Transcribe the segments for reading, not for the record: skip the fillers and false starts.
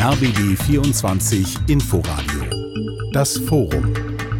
RBB 24 Inforadio. Das Forum.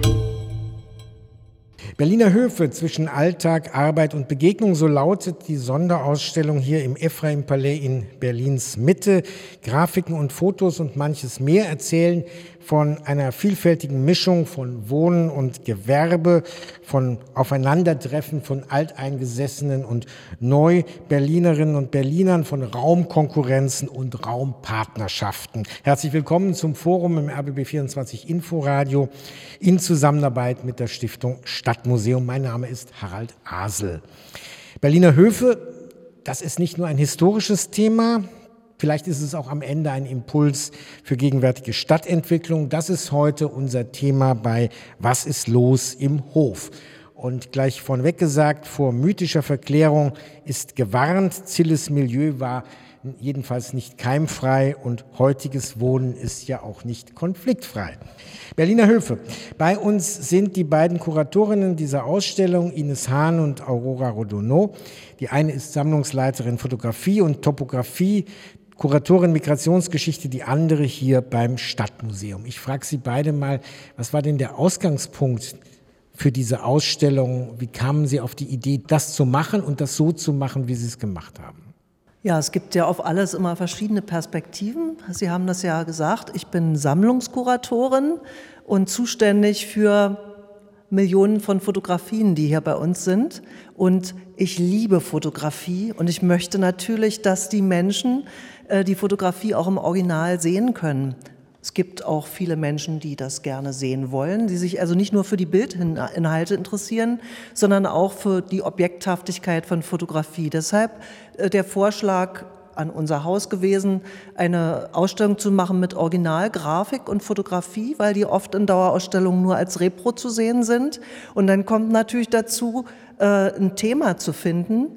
Berliner Höfe zwischen Alltag, Arbeit und Begegnung, so lautet die Sonderausstellung hier im Ephraim-Palais in Berlins Mitte. Grafiken und Fotos und manches mehr erzählen von einer vielfältigen Mischung von Wohnen und Gewerbe, von Aufeinandertreffen von Alteingesessenen und Neu-Berlinerinnen und Berlinern, von Raumkonkurrenzen und Raumpartnerschaften. Herzlich willkommen zum Forum im RBB 24 Inforadio in Zusammenarbeit mit der Stiftung Stadtmuseum. Mein Name ist Harald Asel. Berliner Höfe, das ist nicht nur ein historisches Thema, vielleicht ist es auch am Ende ein Impuls für gegenwärtige Stadtentwicklung. Das ist heute unser Thema bei Was ist los im Hof? Und gleich vorneweg gesagt, vor mythischer Verklärung ist gewarnt. Zilles Milieu war jedenfalls nicht keimfrei und heutiges Wohnen ist ja auch nicht konfliktfrei. Berliner Höfe. Bei uns sind die beiden Kuratorinnen dieser Ausstellung, Ines Hahn und Aurora Rodonneau. Die eine ist Sammlungsleiterin Fotografie und Topographie, Kuratorin Migrationsgeschichte, die andere hier beim Stadtmuseum. Ich frage Sie beide mal, was war denn der Ausgangspunkt für diese Ausstellung? Wie kamen Sie auf die Idee, das zu machen und das so zu machen, wie Sie es gemacht haben? Ja, es gibt ja auf alles immer verschiedene Perspektiven. Sie haben das ja gesagt, ich bin Sammlungskuratorin und zuständig für Millionen von Fotografien, die hier bei uns sind. Und ich liebe Fotografie und ich möchte natürlich, dass die Menschen die Fotografie auch im Original sehen können. Es gibt auch viele Menschen, die das gerne sehen wollen, die sich also nicht nur für die Bildinhalte interessieren, sondern auch für die Objekthaftigkeit von Fotografie. Deshalb der Vorschlag an unser Haus gewesen, eine Ausstellung zu machen mit Originalgrafik und Fotografie, weil die oft in Dauerausstellungen nur als Repro zu sehen sind. Und dann kommt natürlich dazu, ein Thema zu finden,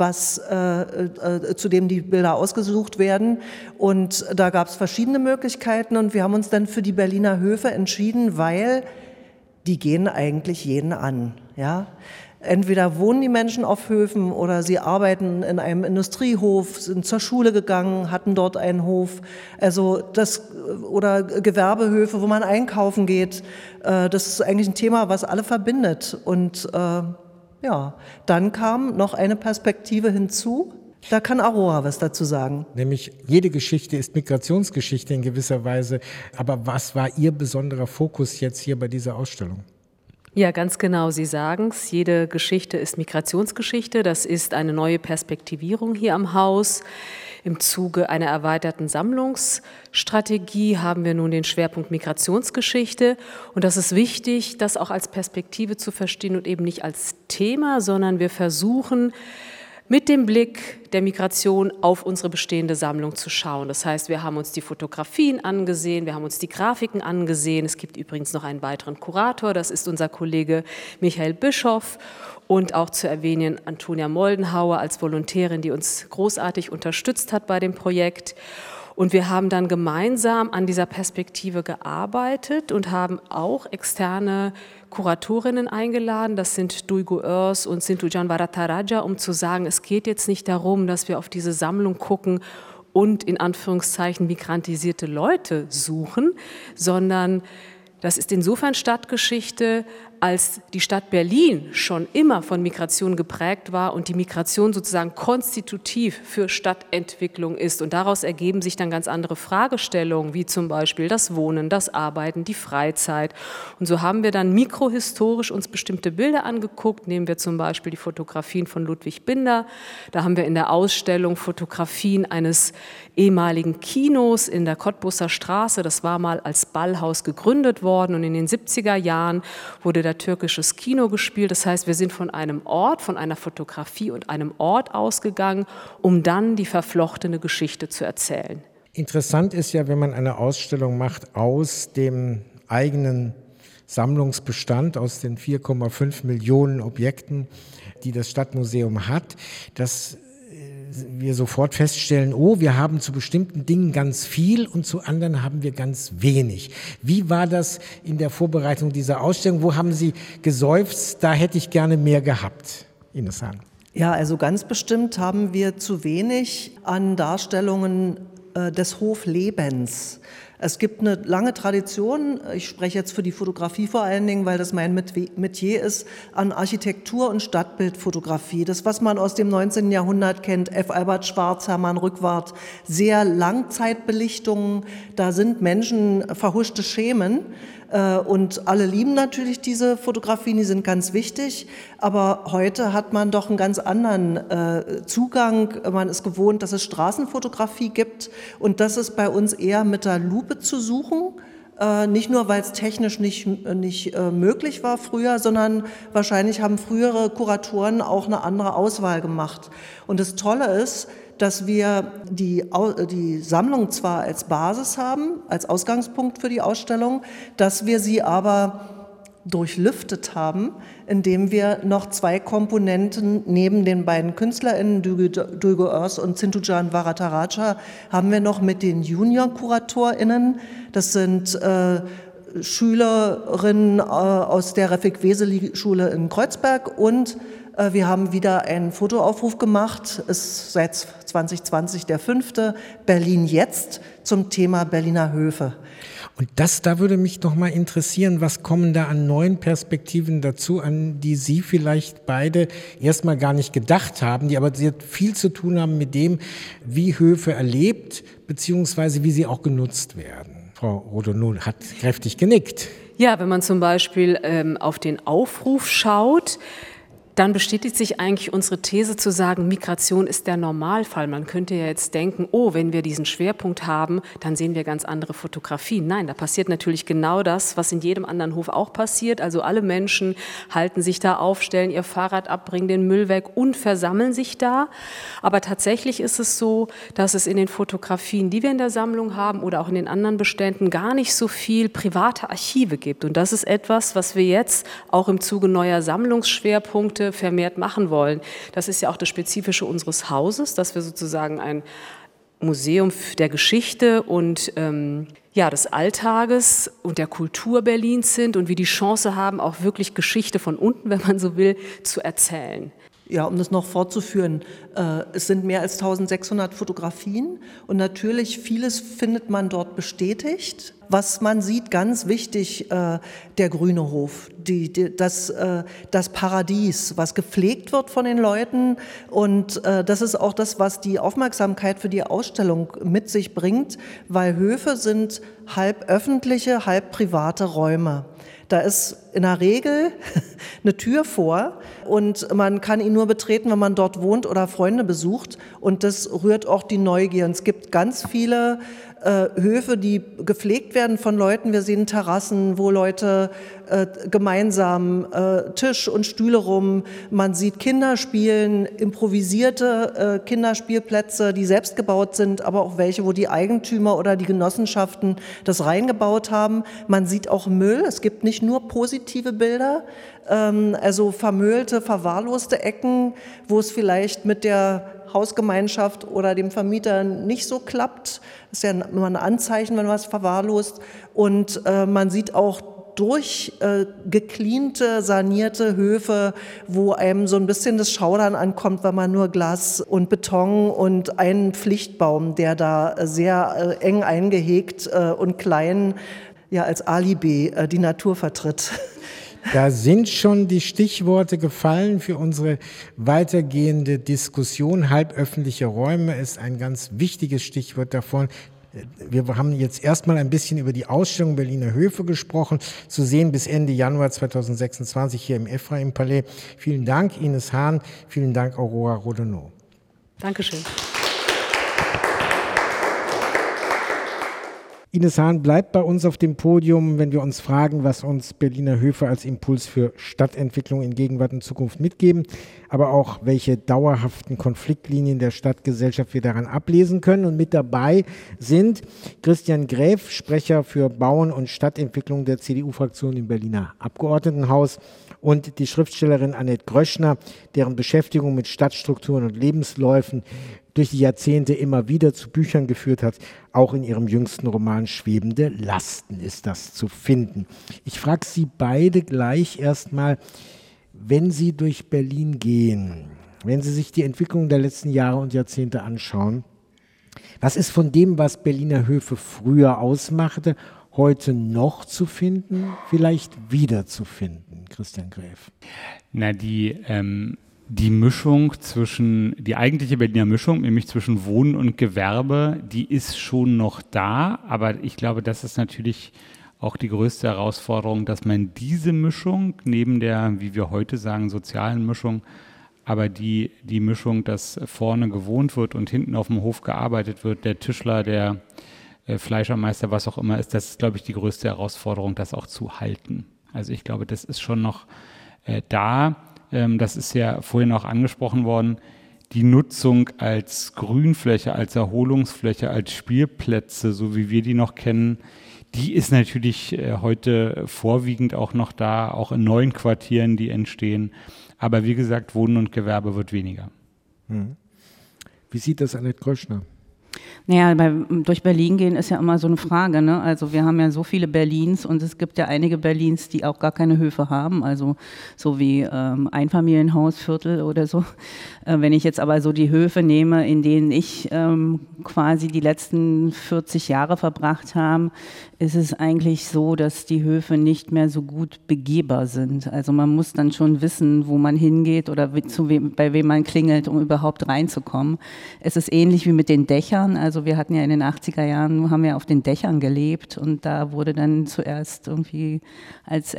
zu dem die Bilder ausgesucht werden. Und da gab es verschiedene Möglichkeiten und wir haben uns dann für die Berliner Höfe entschieden, weil die gehen eigentlich jeden an. Ja? Entweder wohnen die Menschen auf Höfen oder sie arbeiten in einem Industriehof, sind zur Schule gegangen, hatten dort einen Hof. Oder Gewerbehöfe, wo man einkaufen geht. Das ist eigentlich ein Thema, was alle verbindet. Und dann kam noch eine Perspektive hinzu. Da kann Aurora was dazu sagen. Nämlich jede Geschichte ist Migrationsgeschichte in gewisser Weise. Aber was war Ihr besonderer Fokus jetzt hier bei dieser Ausstellung? Ja, ganz genau. Sie sagen es. Jede Geschichte ist Migrationsgeschichte. Das ist eine neue Perspektivierung hier am Haus. Im Zuge einer erweiterten Sammlungsstrategie haben wir nun den Schwerpunkt Migrationsgeschichte. Und das ist wichtig, das auch als Perspektive zu verstehen und eben nicht als Thema, sondern wir versuchen, mit dem Blick der Migration auf unsere bestehende Sammlung zu schauen. Das heißt, wir haben uns die Fotografien angesehen, wir haben uns die Grafiken angesehen. Es gibt übrigens noch einen weiteren Kurator, das ist unser Kollege Michael Bischoff. Und auch zu erwähnen Antonia Moldenhauer als Volontärin, die uns großartig unterstützt hat bei dem Projekt. Und wir haben dann gemeinsam an dieser Perspektive gearbeitet und haben auch externe Kuratorinnen eingeladen. Das sind Duygu Örs und Sintujan Varataraja, um zu sagen, es geht jetzt nicht darum, dass wir auf diese Sammlung gucken und in Anführungszeichen migrantisierte Leute suchen, sondern das ist insofern Stadtgeschichte, als die Stadt Berlin schon immer von Migration geprägt war und die Migration sozusagen konstitutiv für Stadtentwicklung ist. Und daraus ergeben sich dann ganz andere Fragestellungen, wie zum Beispiel das Wohnen, das Arbeiten, die Freizeit. Und so haben wir dann mikrohistorisch uns bestimmte Bilder angeguckt. Nehmen wir zum Beispiel die Fotografien von Ludwig Binder. Da haben wir in der Ausstellung Fotografien eines ehemaligen Kinos in der Cottbuser Straße. Das war mal als Ballhaus gegründet worden und in den 70er Jahren wurde da türkisches Kino gespielt. Das heißt, wir sind von einem Ort, von einer Fotografie und einem Ort ausgegangen, um dann die verflochtene Geschichte zu erzählen. Interessant ist ja, wenn man eine Ausstellung macht aus dem eigenen Sammlungsbestand, aus den 4,5 Millionen Objekten, die das Stadtmuseum hat, dass wir sofort feststellen, wir haben zu bestimmten Dingen ganz viel und zu anderen haben wir ganz wenig. Wie war das in der Vorbereitung dieser Ausstellung? Wo haben Sie geseufzt, da hätte ich gerne mehr gehabt? Ines Hahn. Ja, also ganz bestimmt haben wir zu wenig an Darstellungen des Hoflebens. Es gibt eine lange Tradition, ich spreche jetzt für die Fotografie vor allen Dingen, weil das mein Metier ist, an Architektur- und Stadtbildfotografie. Das, was man aus dem 19. Jahrhundert kennt, F. Albert Schwarz, Hermann Rückwart, sehr Langzeitbelichtungen, da sind Menschen verhuschte Schemen. Und alle lieben natürlich diese Fotografien, die sind ganz wichtig, aber heute hat man doch einen ganz anderen Zugang. Man ist gewohnt, dass es Straßenfotografie gibt und das ist bei uns eher mit der Lupe zu suchen. Nicht nur, weil es technisch nicht möglich war früher, sondern wahrscheinlich haben frühere Kuratoren auch eine andere Auswahl gemacht. Und das Tolle ist, dass wir die Sammlung zwar als Basis haben, als Ausgangspunkt für die Ausstellung, dass wir sie aber durchlüftet haben, indem wir noch 2 Komponenten neben den beiden KünstlerInnen, Duygu Öz und Sintucan Varadaraja, haben wir noch mit den Junior-KuratorInnen, das sind Schülerinnen aus der Refik-Weseli-Schule in Kreuzberg und wir haben wieder einen Fotoaufruf gemacht, ist seit 2020 der 5. Berlin jetzt zum Thema Berliner Höfe. Und da würde mich noch mal interessieren, was kommen da an neuen Perspektiven dazu, an die Sie vielleicht beide erstmal gar nicht gedacht haben, die aber sehr viel zu tun haben mit dem, wie Höfe erlebt, beziehungsweise wie sie auch genutzt werden. Frau Rodono hat kräftig genickt. Ja, wenn man zum Beispiel auf den Aufruf schaut, dann bestätigt sich eigentlich unsere These zu sagen, Migration ist der Normalfall. Man könnte ja jetzt denken, oh, wenn wir diesen Schwerpunkt haben, dann sehen wir ganz andere Fotografien. Nein, da passiert natürlich genau das, was in jedem anderen Hof auch passiert. Also alle Menschen halten sich da auf, stellen ihr Fahrrad ab, bringen den Müll weg und versammeln sich da. Aber tatsächlich ist es so, dass es in den Fotografien, die wir in der Sammlung haben oder auch in den anderen Beständen, gar nicht so viel private Archive gibt. Und das ist etwas, was wir jetzt auch im Zuge neuer Sammlungsschwerpunkte vermehrt machen wollen. Das ist ja auch das Spezifische unseres Hauses, dass wir sozusagen ein Museum der Geschichte und des Alltages und der Kultur Berlins sind und wir die Chance haben, auch wirklich Geschichte von unten, wenn man so will, zu erzählen. Ja, um das noch fortzuführen, es sind mehr als 1600 Fotografien und natürlich vieles findet man dort bestätigt. Was man sieht, ganz wichtig, der grüne Hof, das Paradies, was gepflegt wird von den Leuten und das ist auch das, was die Aufmerksamkeit für die Ausstellung mit sich bringt, weil Höfe sind halb öffentliche, halb private Räume. Da ist in der Regel eine Tür vor und man kann ihn nur betreten, wenn man dort wohnt oder Freunde besucht und das rührt auch die Neugier. Und es gibt ganz viele Höfe, die gepflegt werden von Leuten. Wir sehen Terrassen, wo Leute gemeinsam Tisch und Stühle rum. Man sieht Kinder spielen, improvisierte Kinderspielplätze, die selbst gebaut sind, aber auch welche, wo die Eigentümer oder die Genossenschaften das reingebaut haben. Man sieht auch Müll. Es gibt nicht nur positive Bilder, also vermüllte, verwahrloste Ecken, wo es vielleicht mit der Hausgemeinschaft oder dem Vermieter nicht so klappt. Das ist ja immer ein Anzeichen, wenn was verwahrlost. Und man sieht auch durchgecleante, sanierte Höfe, wo einem so ein bisschen das Schaudern ankommt, wenn man nur Glas und Beton und einen Pflichtbaum, der da sehr eng eingehegt und klein als Alibi die Natur vertritt. Da sind schon die Stichworte gefallen für unsere weitergehende Diskussion. Halböffentliche Räume ist ein ganz wichtiges Stichwort davon. Wir haben jetzt erstmal ein bisschen über die Ausstellung Berliner Höfe gesprochen, zu sehen bis Ende Januar 2026 hier im Ephraim-Palais. Vielen Dank, Ines Hahn. Vielen Dank, Aurora Rodono. Dankeschön. Ines Hahn bleibt bei uns auf dem Podium, wenn wir uns fragen, was uns Berliner Höfe als Impuls für Stadtentwicklung in Gegenwart und Zukunft mitgeben, aber auch welche dauerhaften Konfliktlinien der Stadtgesellschaft wir daran ablesen können. Und mit dabei sind Christian Gräf, Sprecher für Bauen und Stadtentwicklung der CDU-Fraktion im Berliner Abgeordnetenhaus, und die Schriftstellerin Annette Gröschner, deren Beschäftigung mit Stadtstrukturen und Lebensläufen durch die Jahrzehnte immer wieder zu Büchern geführt hat. Auch in ihrem jüngsten Roman Schwebende Lasten ist das zu finden. Ich frage Sie beide gleich erstmal, wenn Sie durch Berlin gehen, wenn Sie sich die Entwicklung der letzten Jahre und Jahrzehnte anschauen, Was ist von dem, was Berliner Höfe früher ausmachte, heute noch zu finden, vielleicht wiederzufinden, Christian Gräf? Na, die Mischung die eigentliche Berliner Mischung, nämlich zwischen Wohnen und Gewerbe, die ist schon noch da, aber ich glaube, das ist natürlich auch die größte Herausforderung, dass man diese Mischung neben der, wie wir heute sagen, sozialen Mischung, aber die Mischung, dass vorne gewohnt wird und hinten auf dem Hof gearbeitet wird, der Tischler, der Fleischermeister, was auch immer ist, das ist, glaube ich, die größte Herausforderung, das auch zu halten. Also ich glaube, das ist schon noch da. Das ist ja vorhin auch angesprochen worden, die Nutzung als Grünfläche, als Erholungsfläche, als Spielplätze, so wie wir die noch kennen, die ist natürlich heute vorwiegend auch noch da, auch in neuen Quartieren, die entstehen. Aber wie gesagt, Wohnen und Gewerbe wird weniger. Wie sieht das Annette Gröschner? Naja, durch Berlin gehen ist ja immer so eine Frage, ne? Also wir haben ja so viele Berlins und es gibt ja einige Berlins, die auch gar keine Höfe haben, also so wie Einfamilienhausviertel oder so. Wenn ich jetzt aber so die Höfe nehme, in denen ich quasi die letzten 40 Jahre verbracht habe, ist es eigentlich so, dass die Höfe nicht mehr so gut begehbar sind. Also man muss dann schon wissen, wo man hingeht oder bei wem man klingelt, um überhaupt reinzukommen. Es ist ähnlich wie mit den Dächern. Also wir hatten ja in den 80er Jahren, haben wir auf den Dächern gelebt und da wurde dann zuerst irgendwie als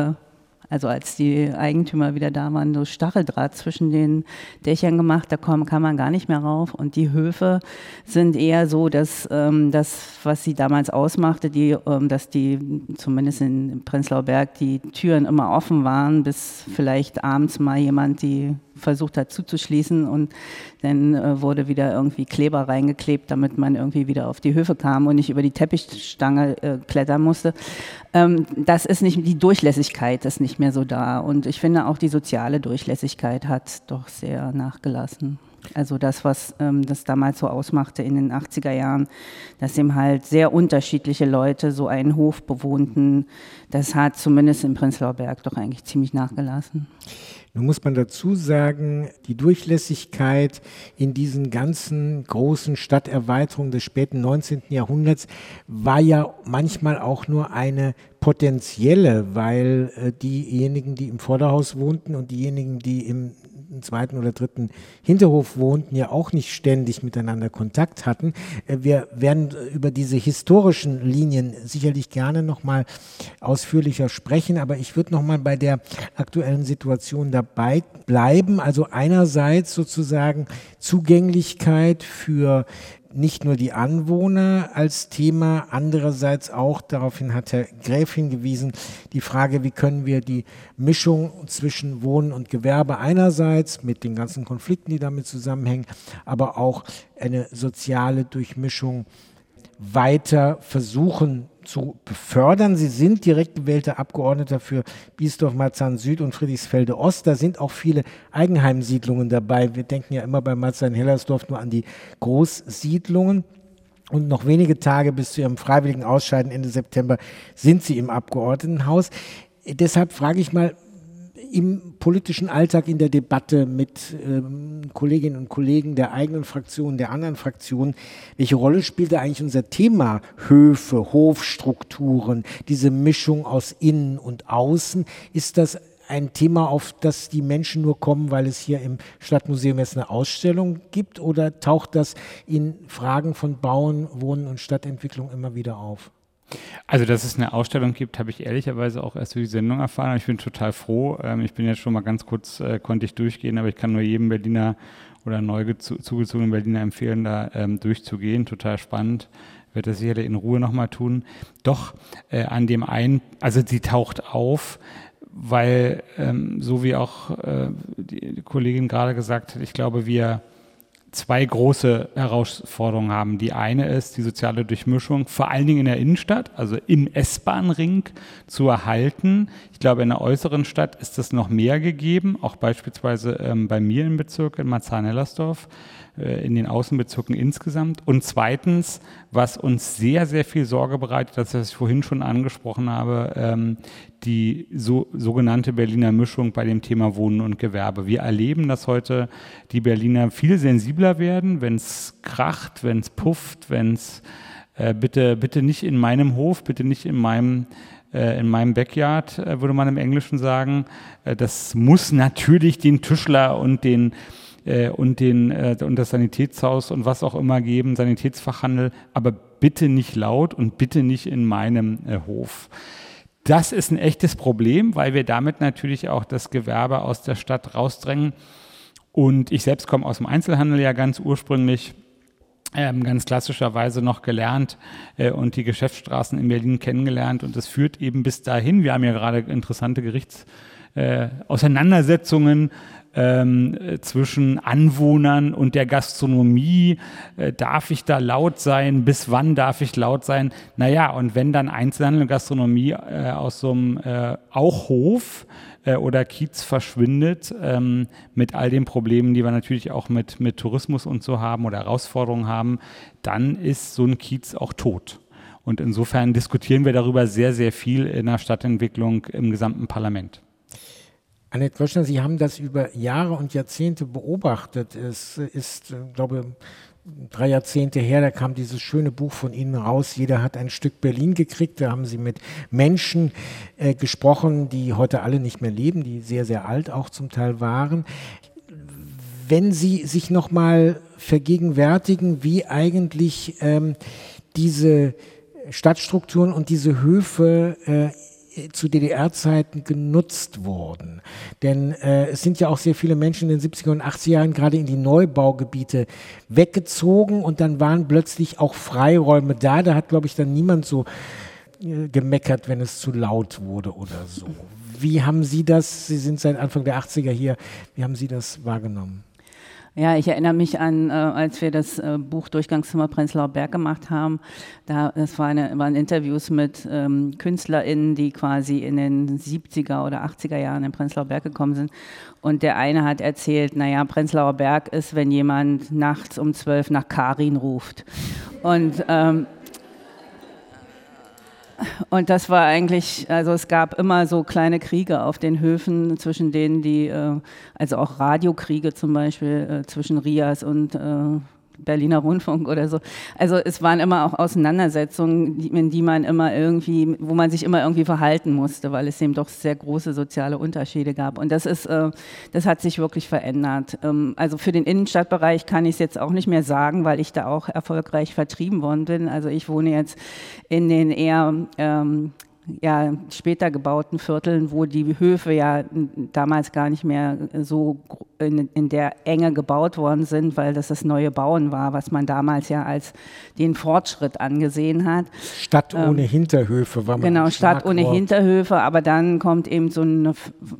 die Eigentümer wieder da waren, so Stacheldraht zwischen den Dächern gemacht, da kann man gar nicht mehr rauf. Und die Höfe sind eher so, dass das, was sie damals ausmachte, dass die zumindest in Prenzlauer Berg die Türen immer offen waren, bis vielleicht abends mal jemand die versucht hat zuzuschließen und dann wurde wieder irgendwie Kleber reingeklebt, damit man irgendwie wieder auf die Höfe kam und nicht über die Teppichstange klettern musste. Das ist nicht, die Durchlässigkeit ist nicht mehr so da und ich finde auch die soziale Durchlässigkeit hat doch sehr nachgelassen. Also das, was das damals so ausmachte in den 80er Jahren, dass eben halt sehr unterschiedliche Leute so einen Hof bewohnten, das hat zumindest in Prenzlauer Berg doch eigentlich ziemlich nachgelassen. Nun muss man dazu sagen, die Durchlässigkeit in diesen ganzen großen Stadterweiterungen des späten 19. Jahrhunderts war ja manchmal auch nur eine potenzielle, weil diejenigen, die im Vorderhaus wohnten und diejenigen, die im zweiten oder dritten Hinterhof wohnten, ja auch nicht ständig miteinander Kontakt hatten. Wir werden über diese historischen Linien sicherlich gerne nochmal ausführlicher sprechen, aber ich würde nochmal bei der aktuellen Situation dabei bleiben. Also einerseits sozusagen Zugänglichkeit für nicht nur die Anwohner als Thema, andererseits auch, daraufhin hat Herr Gräf hingewiesen, die Frage, wie können wir die Mischung zwischen Wohnen und Gewerbe einerseits mit den ganzen Konflikten, die damit zusammenhängen, aber auch eine soziale Durchmischung weiter versuchen zu befördern. Sie sind direkt gewählter Abgeordneter für Biesdorf-Marzahn Süd und Friedrichsfelde Ost. Da sind auch viele Eigenheimsiedlungen dabei. Wir denken ja immer bei Marzahn-Hellersdorf nur an die Großsiedlungen. Und noch wenige Tage bis zu ihrem freiwilligen Ausscheiden Ende September sind Sie im Abgeordnetenhaus. Deshalb frage ich mal, im politischen Alltag, in der Debatte mit Kolleginnen und Kollegen der eigenen Fraktion, der anderen Fraktionen, welche Rolle spielt da eigentlich unser Thema Höfe, Hofstrukturen, diese Mischung aus Innen und Außen? Ist das ein Thema, auf das die Menschen nur kommen, weil es hier im Stadtmuseum jetzt eine Ausstellung gibt, oder taucht das in Fragen von Bauen, Wohnen und Stadtentwicklung immer wieder auf? Also, dass es eine Ausstellung gibt, habe ich ehrlicherweise auch erst durch die Sendung erfahren. Ich bin total froh. Ich bin jetzt schon mal ganz kurz, konnte ich durchgehen, aber ich kann nur jedem Berliner oder neu zugezogenen Berliner empfehlen, da durchzugehen. Total spannend. Wird das sicherlich in Ruhe nochmal tun. Doch an dem einen, also sie taucht auf, weil, so wie auch die Kollegin gerade gesagt hat, ich glaube, wir zwei große Herausforderungen haben. Die eine ist die soziale Durchmischung, vor allen Dingen in der Innenstadt, also im S-Bahn-Ring zu erhalten. Ich glaube, in der äußeren Stadt ist das noch mehr gegeben, auch beispielsweise bei mir im Bezirk in Marzahn-Hellersdorf. in den Außenbezirken insgesamt. Und zweitens, was uns sehr, sehr viel Sorge bereitet, das, was ich vorhin schon angesprochen habe, die sogenannte Berliner Mischung bei dem Thema Wohnen und Gewerbe. Wir erleben, dass heute die Berliner viel sensibler werden, wenn es kracht, wenn es pufft, wenn es bitte nicht in meinem Hof, bitte nicht in meinem Backyard, würde man im Englischen sagen. Das muss natürlich den Tischler und das Sanitätshaus und was auch immer geben, Sanitätsfachhandel, aber bitte nicht laut und bitte nicht in meinem Hof. Das ist ein echtes Problem, weil wir damit natürlich auch das Gewerbe aus der Stadt rausdrängen. Und ich selbst komme aus dem Einzelhandel ja ganz ursprünglich, ganz klassischerweise noch gelernt und die Geschäftsstraßen in Berlin kennengelernt. Und das führt eben bis dahin. Wir haben ja gerade interessante Auseinandersetzungen zwischen Anwohnern und der Gastronomie. Darf ich da laut sein? Bis wann darf ich laut sein? Naja, und wenn dann Einzelhandel und Gastronomie aus so einem auch Hof oder Kiez verschwindet, mit all den Problemen, die wir natürlich auch mit Tourismus und so haben oder Herausforderungen haben, dann ist so ein Kiez auch tot. Und insofern diskutieren wir darüber sehr, sehr viel in der Stadtentwicklung im gesamten Parlament. Annette Gröschner, Sie haben das über Jahre und Jahrzehnte beobachtet. Es ist, glaube ich, 3 Jahrzehnte her, da kam dieses schöne Buch von Ihnen raus, Jeder hat ein Stück Berlin gekriegt. Da haben Sie mit Menschen gesprochen, die heute alle nicht mehr leben, die sehr, sehr alt auch zum Teil waren. Wenn Sie sich nochmal vergegenwärtigen, wie eigentlich diese Stadtstrukturen und diese Höfe zu DDR-Zeiten genutzt wurden. Denn es sind ja auch sehr viele Menschen in den 70er und 80er Jahren gerade in die Neubaugebiete weggezogen und dann waren plötzlich auch Freiräume da. Da hat, glaube ich, dann niemand so gemeckert, wenn es zu laut wurde oder so. Wie haben Sie das, Sie sind seit Anfang der 80er hier, wie haben Sie das wahrgenommen? Ja, ich erinnere mich an, als wir das Buch Durchgangszimmer Prenzlauer Berg gemacht haben, das waren Interviews mit KünstlerInnen, die quasi in den 70er oder 80er Jahren in Prenzlauer Berg gekommen sind. Und der eine hat erzählt, naja, Prenzlauer Berg ist, wenn jemand nachts um 12 nach Karin ruft. Und das war eigentlich, also es gab immer so kleine Kriege auf den Höfen, zwischen denen also auch Radiokriege zum Beispiel, zwischen RIAS und Berliner Rundfunk oder so. Also es waren immer auch Auseinandersetzungen, in die man immer irgendwie, wo man sich immer irgendwie verhalten musste, weil es eben doch sehr große soziale Unterschiede gab. Und das hat sich wirklich verändert. Also für den Innenstadtbereich kann ich es jetzt auch nicht mehr sagen, weil ich da auch erfolgreich vertrieben worden bin. Also ich wohne jetzt in den eher später gebauten Vierteln, wo die Höfe ja damals gar nicht mehr so in der Enge gebaut worden sind, weil das neue Bauen war, was man damals ja als den Fortschritt angesehen hat. Stadt ohne Hinterhöfe war man. Genau, Stadt ohne Hinterhöfe, aber dann kommt eben so eine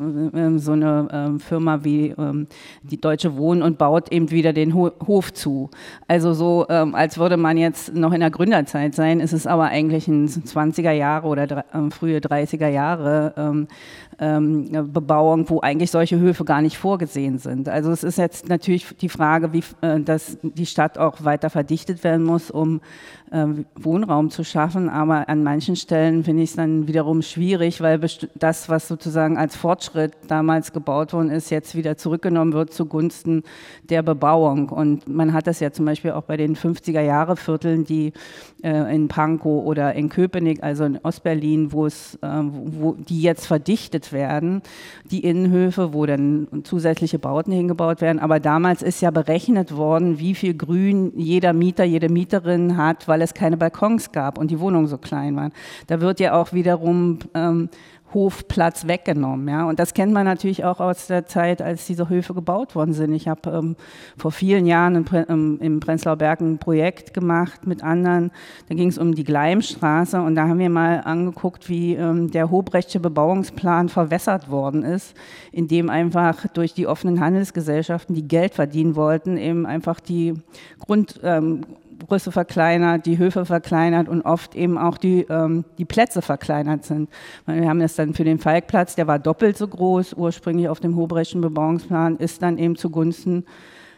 Firma wie die Deutsche Wohnen und baut eben wieder den Hof zu. Also so, als würde man jetzt noch in der Gründerzeit sein, ist es aber eigentlich ein 20er Jahre oder frühe 30er Jahre Bebauung, wo eigentlich solche Höfe gar nicht vorgesehen sind. Also es ist jetzt natürlich die Frage, dass die Stadt auch weiter verdichtet werden muss, um Wohnraum zu schaffen, aber an manchen Stellen finde ich es dann wiederum schwierig, weil das, was sozusagen als Fortschritt damals gebaut worden ist, jetzt wieder zurückgenommen wird zugunsten der Bebauung. Und man hat das ja zum Beispiel auch bei den 50er-Jahre-Vierteln, die in Pankow oder in Köpenick, also in Ostberlin, wo die jetzt verdichtet werden, die Innenhöfe, wo dann zusätzliche Bauten hingebaut werden. Aber damals ist ja berechnet worden, wie viel Grün jeder Mieter, jede Mieterin hat, weil es keine Balkons gab und die Wohnungen so klein waren. Da wird ja auch wiederum Hofplatz weggenommen. Ja? Und das kennt man natürlich auch aus der Zeit, als diese Höfe gebaut worden sind. Ich habe vor vielen Jahren im Prenzlauer Berg ein Projekt gemacht mit anderen. Da ging es um die Gleimstraße und da haben wir mal angeguckt, wie der Hobrechtsche Bebauungsplan verwässert worden ist, indem einfach durch die offenen Handelsgesellschaften, die Geld verdienen wollten, eben einfach die Grundrisse verkleinert, die Höfe verkleinert und oft eben auch die Plätze verkleinert sind. Wir haben das dann für den Falkplatz, der war doppelt so groß, ursprünglich auf dem Hobrechtschen Bebauungsplan, ist dann eben zugunsten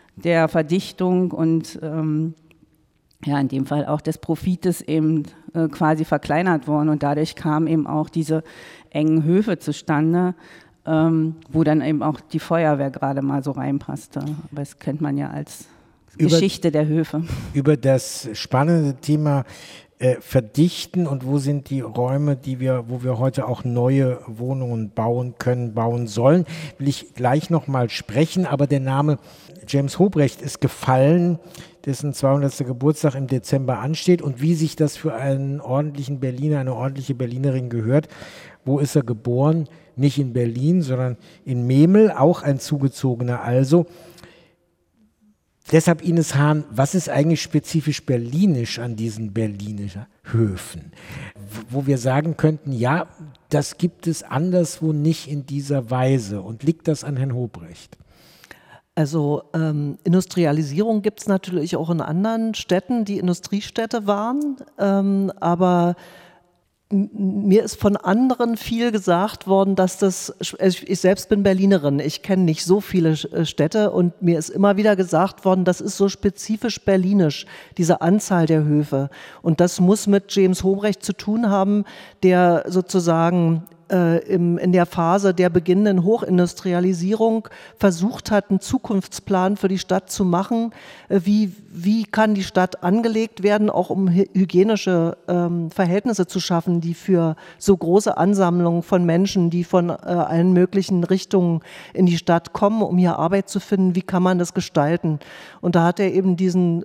der Verdichtung und in dem Fall auch des Profites eben quasi verkleinert worden. Und dadurch kamen eben auch diese engen Höfe zustande, wo dann eben auch die Feuerwehr gerade mal so reinpasste. Aber das kennt man ja als Geschichte der Höfe. Über das spannende Thema Verdichten und wo sind die Räume, wo wir heute auch neue Wohnungen bauen können, bauen sollen, will ich gleich nochmal sprechen. Aber der Name James Hobrecht ist gefallen, dessen 200. Geburtstag im Dezember ansteht, und wie sich das für einen ordentlichen Berliner, eine ordentliche Berlinerin gehört. Wo ist er geboren? Nicht in Berlin, sondern in Memel, auch ein Zugezogener also. Deshalb, Ines Hahn, was ist eigentlich spezifisch berlinisch an diesen Berliner Höfen, wo wir sagen könnten, ja, das gibt es anderswo nicht in dieser Weise, und liegt das an Herrn Hobrecht? Also Industrialisierung gibt es natürlich auch in anderen Städten, die Industriestädte waren, aber mir ist von anderen viel gesagt worden, dass das, ich selbst bin Berlinerin, ich kenne nicht so viele Städte, und mir ist immer wieder gesagt worden, das ist so spezifisch berlinisch, diese Anzahl der Höfe. Und das muss mit James Hobrecht zu tun haben, der sozusagen in der Phase der beginnenden Hochindustrialisierung versucht hat, einen Zukunftsplan für die Stadt zu machen. Wie kann die Stadt angelegt werden, auch um hygienische Verhältnisse zu schaffen, die für so große Ansammlungen von Menschen, die von allen möglichen Richtungen in die Stadt kommen, um hier Arbeit zu finden, wie kann man das gestalten? Und da hat er eben diesen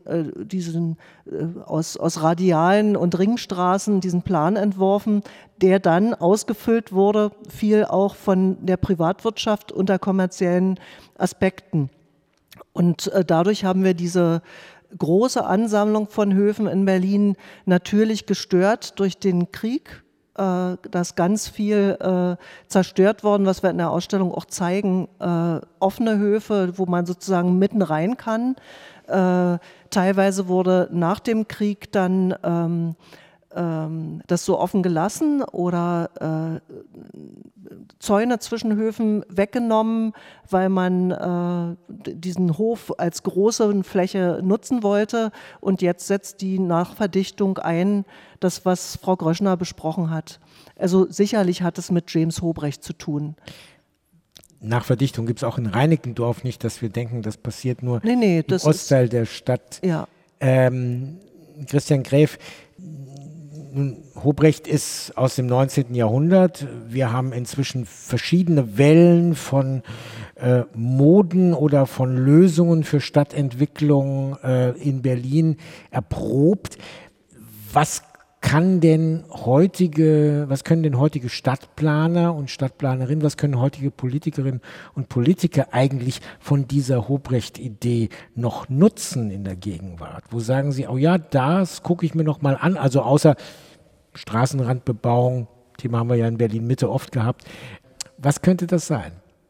aus Radialen und Ringstraßen diesen Plan entworfen, der dann ausgefüllt wurde, viel auch von der Privatwirtschaft unter kommerziellen Aspekten. Und dadurch haben wir diese große Ansammlung von Höfen in Berlin natürlich gestört durch den Krieg. Da ist ganz viel zerstört worden, was wir in der Ausstellung auch zeigen. Offene Höfe, wo man sozusagen mitten rein kann. Teilweise wurde nach dem Krieg dann das so offen gelassen oder Zäune zwischen Höfen weggenommen, weil man diesen Hof als große Fläche nutzen wollte. Und jetzt setzt die Nachverdichtung ein, das, was Frau Gröschner besprochen hat. Also sicherlich hat es mit James Hobrecht zu tun. Nachverdichtung gibt es auch in Reinickendorf nicht, dass wir denken, das passiert nur im Ostteil der Stadt. Ja. Christian Gräf, Hobrecht ist aus dem 19. Jahrhundert. Wir haben inzwischen verschiedene Wellen von Moden oder von Lösungen für Stadtentwicklung in Berlin erprobt. Was können denn heutige Stadtplaner und Stadtplanerinnen, was können heutige Politikerinnen und Politiker eigentlich von dieser Hobrecht-Idee noch nutzen in der Gegenwart? Wo sagen sie, oh ja, das gucke ich mir noch mal an, also außer Straßenrandbebauung, Thema haben wir ja in Berlin-Mitte oft gehabt. Was könnte das sein?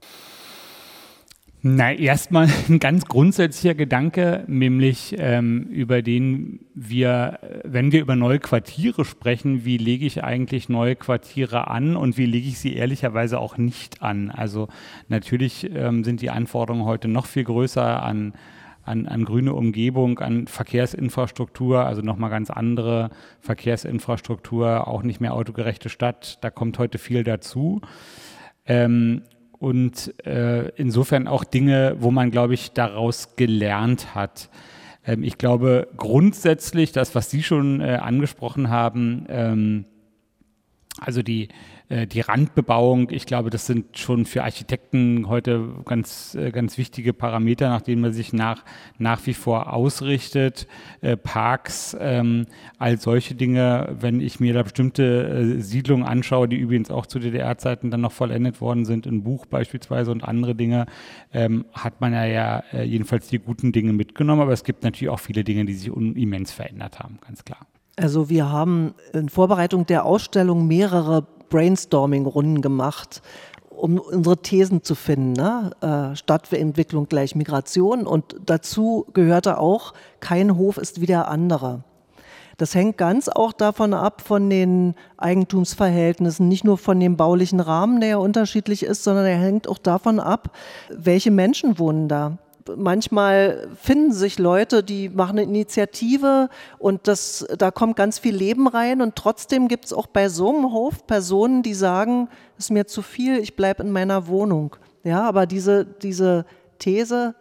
Na, erstmal ein ganz grundsätzlicher Gedanke, nämlich über den wir, wenn wir über neue Quartiere sprechen, wie lege ich eigentlich neue Quartiere an und wie lege ich sie ehrlicherweise auch nicht an? Also natürlich sind die Anforderungen heute noch viel größer an grüne Umgebung, an Verkehrsinfrastruktur, also nochmal ganz andere Verkehrsinfrastruktur, auch nicht mehr autogerechte Stadt, da kommt heute viel dazu. Und insofern auch Dinge, wo man, glaube ich, daraus gelernt hat. Ich glaube grundsätzlich, das, was Sie schon angesprochen haben, also die Randbebauung, ich glaube, das sind schon für Architekten heute ganz, ganz wichtige Parameter, nach denen man sich nach wie vor ausrichtet. Parks, all solche Dinge, wenn ich mir da bestimmte Siedlungen anschaue, die übrigens auch zu DDR-Zeiten dann noch vollendet worden sind, in Buch beispielsweise und andere Dinge, hat man ja jedenfalls die guten Dinge mitgenommen, aber es gibt natürlich auch viele Dinge, die sich immens verändert haben, ganz klar. Also wir haben in Vorbereitung der Ausstellung mehrere Brainstorming-Runden gemacht, um unsere Thesen zu finden. Ne? Stadtentwicklung gleich Migration, und dazu gehörte auch, kein Hof ist wie der andere. Das hängt ganz auch davon ab, von den Eigentumsverhältnissen, nicht nur von dem baulichen Rahmen, der ja unterschiedlich ist, sondern er hängt auch davon ab, welche Menschen wohnen da. manchmal finden sich Leute, die machen eine Initiative und da kommt ganz viel Leben rein und trotzdem gibt es auch bei so einem Hof Personen, die sagen, es ist mir zu viel, ich bleibe in meiner Wohnung. Ja, aber diese These,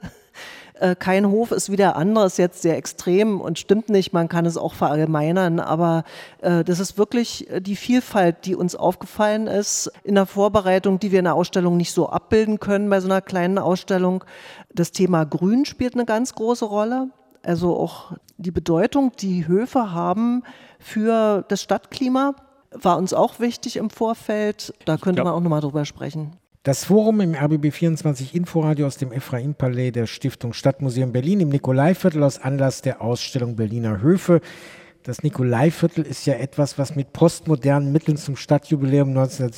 kein Hof ist wie der andere, ist jetzt sehr extrem und stimmt nicht, man kann es auch verallgemeinern, aber das ist wirklich die Vielfalt, die uns aufgefallen ist in der Vorbereitung, die wir in der Ausstellung nicht so abbilden können bei so einer kleinen Ausstellung. Das Thema Grün spielt eine ganz große Rolle, also auch die Bedeutung, die Höfe haben für das Stadtklima, war uns auch wichtig im Vorfeld, da könnte man auch nochmal drüber sprechen. Das Forum im RBB24 Inforadio aus dem Ephraim-Palais der Stiftung Stadtmuseum Berlin im Nikolaiviertel aus Anlass der Ausstellung Berliner Höfe. Das Nikolaiviertel ist ja etwas, was mit postmodernen Mitteln zum Stadtjubiläum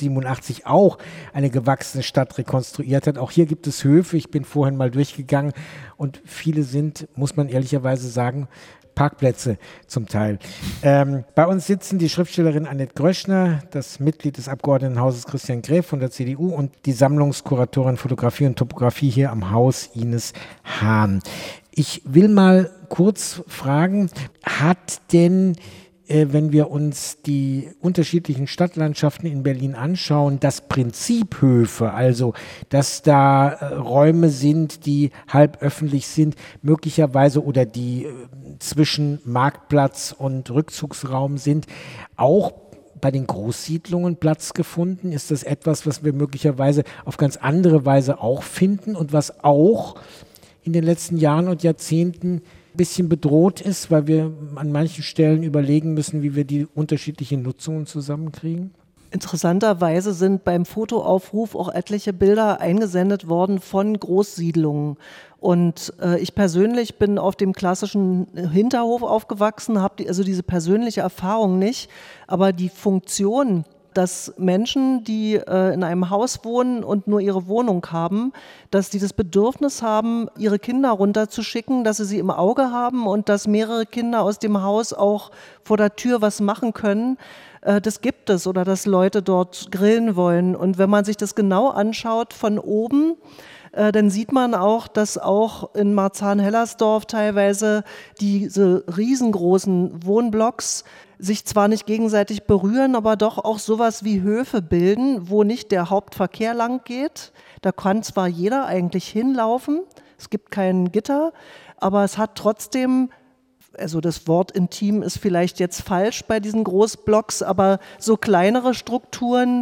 1987 auch eine gewachsene Stadt rekonstruiert hat. Auch hier gibt es Höfe, ich bin vorhin mal durchgegangen und viele sind, muss man ehrlicherweise sagen, Parkplätze zum Teil. Bei uns sitzen die Schriftstellerin Annette Gröschner, das Mitglied des Abgeordnetenhauses Christian Gräf von der CDU und die Sammlungskuratorin Fotografie und Topografie hier am Haus Ines Hahn. Ich will mal kurz fragen, hat denn, wenn wir uns die unterschiedlichen Stadtlandschaften in Berlin anschauen, das Prinzip Höfe, also dass da Räume sind, die halb öffentlich sind, möglicherweise oder die zwischen Marktplatz und Rückzugsraum sind, auch bei den Großsiedlungen Platz gefunden? Ist das etwas, was wir möglicherweise auf ganz andere Weise auch finden und was auch in den letzten Jahren und Jahrzehnten ein bisschen bedroht ist, weil wir an manchen Stellen überlegen müssen, wie wir die unterschiedlichen Nutzungen zusammenkriegen? Interessanterweise sind beim Fotoaufruf auch etliche Bilder eingesendet worden von Großsiedlungen. Und ich persönlich bin auf dem klassischen Hinterhof aufgewachsen, habe also diese persönliche Erfahrung nicht, aber die Funktion, dass Menschen, die in einem Haus wohnen und nur ihre Wohnung haben, dass die das Bedürfnis haben, ihre Kinder runterzuschicken, dass sie im Auge haben und dass mehrere Kinder aus dem Haus auch vor der Tür was machen können, das gibt es, oder dass Leute dort grillen wollen. Und wenn man sich das genau anschaut von oben, dann sieht man auch, dass auch in Marzahn-Hellersdorf teilweise diese riesengroßen Wohnblocks sich zwar nicht gegenseitig berühren, aber doch auch sowas wie Höfe bilden, wo nicht der Hauptverkehr lang geht. Da kann zwar jeder eigentlich hinlaufen, es gibt kein Gitter, aber es hat trotzdem, also das Wort intim ist vielleicht jetzt falsch bei diesen Großblocks, aber so kleinere Strukturen,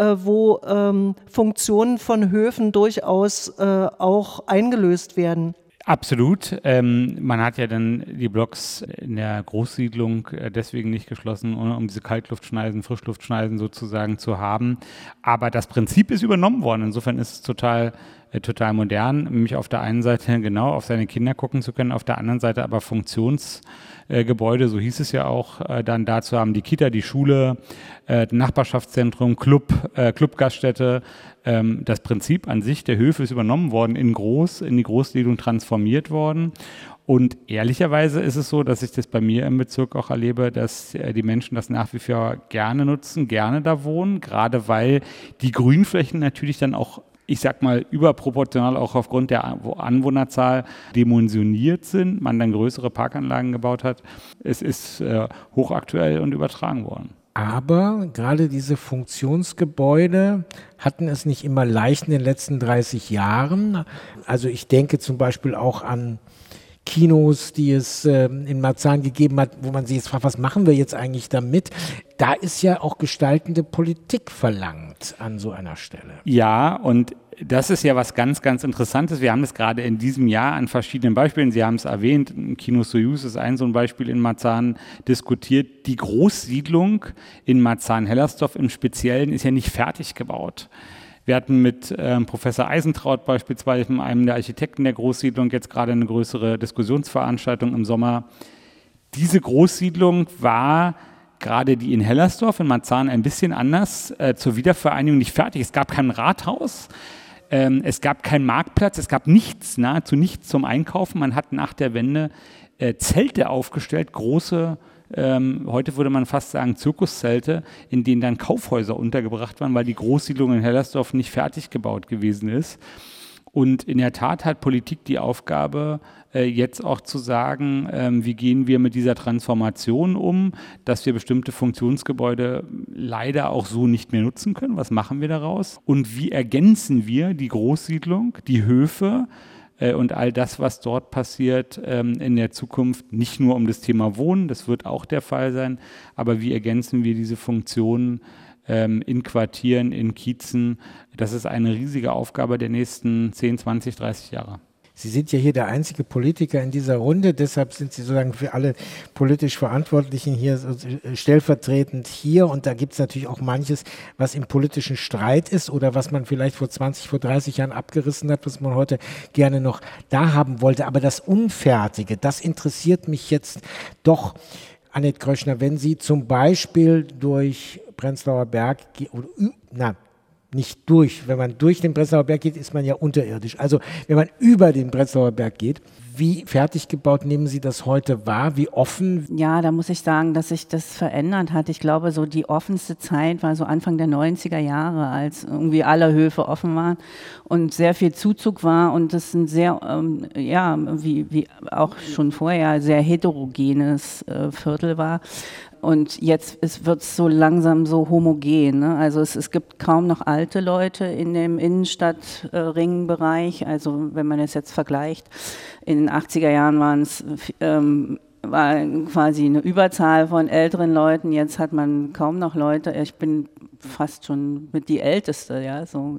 wo Funktionen von Höfen durchaus auch eingelöst werden. Absolut. Man hat ja dann die Blocks in der Großsiedlung deswegen nicht geschlossen, um diese Kaltluftschneisen, Frischluftschneisen sozusagen zu haben. Aber das Prinzip ist übernommen worden. Insofern ist es total modern, nämlich auf der einen Seite genau auf seine Kinder gucken zu können, auf der anderen Seite aber Funktionsgebäude, so hieß es ja auch, dann dazu haben, die Kita, die Schule, Nachbarschaftszentrum, Clubgaststätte. Das Prinzip an sich der Höfe ist übernommen worden, in die Großsiedlung transformiert worden. Und ehrlicherweise ist es so, dass ich das bei mir im Bezirk auch erlebe, dass die Menschen das nach wie vor gerne nutzen, gerne da wohnen, gerade weil die Grünflächen natürlich dann auch, ich sag mal, überproportional auch aufgrund der Anwohnerzahl dimensioniert sind, man dann größere Parkanlagen gebaut hat. Es ist hochaktuell und übertragen worden. Aber gerade diese Funktionsgebäude hatten es nicht immer leicht in den letzten 30 Jahren. Also ich denke zum Beispiel auch an Kinos, die es in Marzahn gegeben hat, wo man sich jetzt fragt, was machen wir jetzt eigentlich damit? Da ist ja auch gestaltende Politik verlangt an so einer Stelle. Ja, und das ist ja was ganz, ganz Interessantes. Wir haben das gerade in diesem Jahr an verschiedenen Beispielen, Sie haben es erwähnt, Kino Soyuz ist so ein Beispiel in Marzahn diskutiert. Die Großsiedlung in Marzahn-Hellersdorf im Speziellen ist ja nicht fertig gebaut. Wir hatten mit Professor Eisentraut beispielsweise, einem der Architekten der Großsiedlung, jetzt gerade eine größere Diskussionsveranstaltung im Sommer. Diese Großsiedlung war, gerade die in Hellersdorf, in Marzahn, ein bisschen anders, zur Wiedervereinigung nicht fertig. Es gab kein Rathaus, es gab keinen Marktplatz, es gab nichts, nahezu nichts zum Einkaufen. Man hat nach der Wende Zelte aufgestellt, große, heute würde man fast sagen Zirkuszelte, in denen dann Kaufhäuser untergebracht waren, weil die Großsiedlung in Hellersdorf nicht fertig gebaut gewesen ist. Und in der Tat hat Politik die Aufgabe, jetzt auch zu sagen, wie gehen wir mit dieser Transformation um, dass wir bestimmte Funktionsgebäude leider auch so nicht mehr nutzen können. Was machen wir daraus? Und wie ergänzen wir die Großsiedlung, die Höfe und all das, was dort passiert in der Zukunft, nicht nur um das Thema Wohnen, das wird auch der Fall sein, aber wie ergänzen wir diese Funktionen in Quartieren, in Kiezen? Das ist eine riesige Aufgabe der nächsten 10, 20, 30 Jahre. Sie sind ja hier der einzige Politiker in dieser Runde, deshalb sind Sie sozusagen für alle politisch Verantwortlichen hier stellvertretend hier. Und da gibt es natürlich auch manches, was im politischen Streit ist oder was man vielleicht vor 20, vor 30 Jahren abgerissen hat, was man heute gerne noch da haben wollte. Aber das Unfertige, das interessiert mich jetzt doch, Annette Kröschner, wenn Sie zum Beispiel durch Prenzlauer Berg, wenn man durch den Prenzlauer Berg geht, ist man ja unterirdisch. Also wenn man über den Prenzlauer Berg geht, wie fertig gebaut nehmen Sie das heute wahr? Wie offen? Ja, da muss ich sagen, dass sich das verändert hat. Ich glaube, so die offenste Zeit war so Anfang der 90er Jahre, als irgendwie alle Höfe offen waren und sehr viel Zuzug war und es ein sehr, wie auch schon vorher, sehr heterogenes Viertel war. Und jetzt wird es so langsam so homogen. Ne? Also es gibt kaum noch alte Leute in dem Innenstadtringbereich. Also wenn man es jetzt vergleicht, in den 80er Jahren war quasi eine Überzahl von älteren Leuten. Jetzt hat man kaum noch Leute. Ich bin fast schon mit die Älteste, ja, so.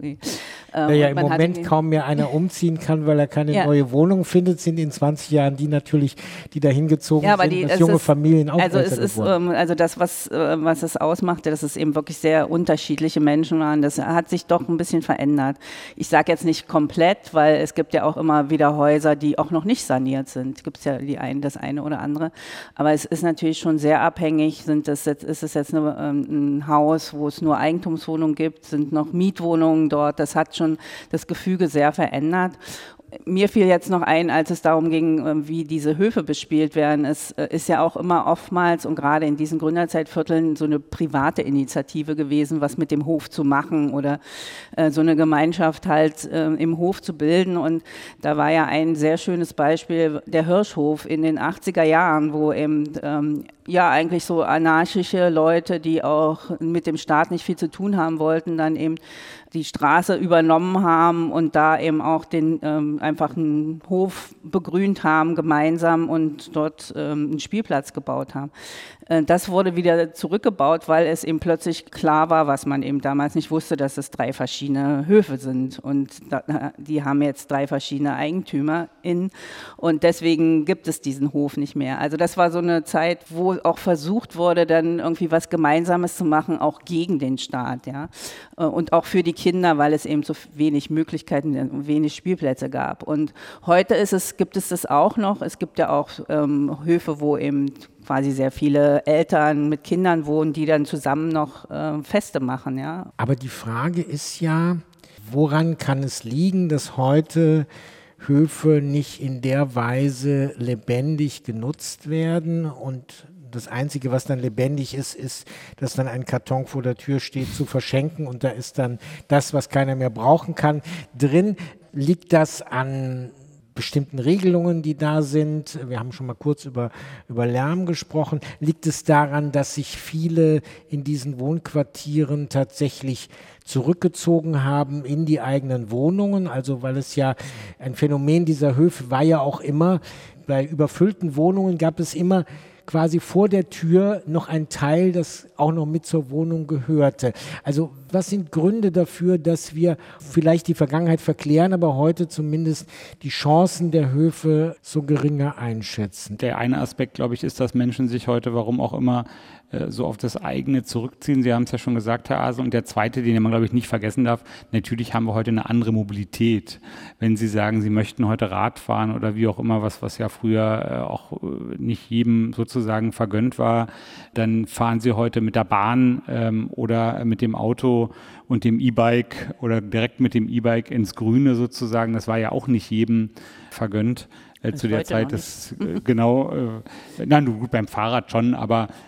Ja, im Moment kaum mehr einer umziehen kann, weil er keine neue Wohnung findet, sind in 20 Jahren die natürlich, die da hingezogen sind, dass junge Familien auch also es ist, also das, was es ausmachte, dass es eben wirklich sehr unterschiedliche Menschen waren, das hat sich doch ein bisschen verändert. Ich sage jetzt nicht komplett, weil es gibt ja auch immer wieder Häuser, die auch noch nicht saniert sind. Gibt es ja das eine oder andere. Aber es ist natürlich schon sehr abhängig, ist es jetzt ein Haus, wo es nur Eigentumswohnungen gibt, sind noch Mietwohnungen dort, das hat schon das Gefüge sehr verändert. Mir fiel jetzt noch ein, als es darum ging, wie diese Höfe bespielt werden. Es ist ja auch immer oftmals und gerade in diesen Gründerzeitvierteln so eine private Initiative gewesen, was mit dem Hof zu machen oder so eine Gemeinschaft halt im Hof zu bilden. Und da war ja ein sehr schönes Beispiel der Hirschhof in den 80er Jahren, wo eben eigentlich so anarchische Leute, die auch mit dem Staat nicht viel zu tun haben wollten, dann eben die Straße übernommen haben und da eben auch einfach einen Hof begrünt haben gemeinsam und dort einen Spielplatz gebaut haben. Das wurde wieder zurückgebaut, weil es eben plötzlich klar war, was man eben damals nicht wusste, dass es 3 verschiedene Höfe sind und die haben jetzt 3 verschiedene EigentümerInnen und deswegen gibt es diesen Hof nicht mehr. Also das war so eine Zeit, wo auch versucht wurde, dann irgendwie was Gemeinsames zu machen, auch gegen den Staat, ja, und auch für die Kinder, weil es eben so wenig Möglichkeiten, wenig Spielplätze gab. Und heute gibt es das auch noch. Es gibt ja auch Höfe, wo eben quasi sehr viele Eltern mit Kindern wohnen, die dann zusammen noch Feste machen, ja. Aber die Frage ist ja, woran kann es liegen, dass heute Höfe nicht in der Weise lebendig genutzt werden und das Einzige, was dann lebendig ist, dass dann ein Karton vor der Tür steht, zu verschenken und da ist dann das, was keiner mehr brauchen kann, drin. Liegt das an bestimmten Regelungen, die da sind? Wir haben schon mal kurz über Lärm gesprochen. Liegt es daran, dass sich viele in diesen Wohnquartieren tatsächlich zurückgezogen haben in die eigenen Wohnungen? Also weil es ja ein Phänomen dieser Höfe war ja auch immer, bei überfüllten Wohnungen gab es immer quasi vor der Tür noch ein Teil, das auch noch mit zur Wohnung gehörte. Also was sind Gründe dafür, dass wir vielleicht die Vergangenheit verklären, aber heute zumindest die Chancen der Höfe so geringer einschätzen? Der eine Aspekt, glaube ich, ist, dass Menschen sich heute, warum auch immer, so auf das eigene zurückziehen. Sie haben es ja schon gesagt, Herr Aase. Und der zweite, den man, glaube ich, nicht vergessen darf, natürlich haben wir heute eine andere Mobilität. Wenn Sie sagen, Sie möchten heute Rad fahren oder wie auch immer, was ja früher auch nicht jedem sozusagen vergönnt war, dann fahren Sie heute mit der Bahn oder mit dem Auto und dem E-Bike oder direkt mit dem E-Bike ins Grüne sozusagen. Das war ja auch nicht jedem vergönnt. Zu der Zeit, das gut, beim Fahrrad schon, aber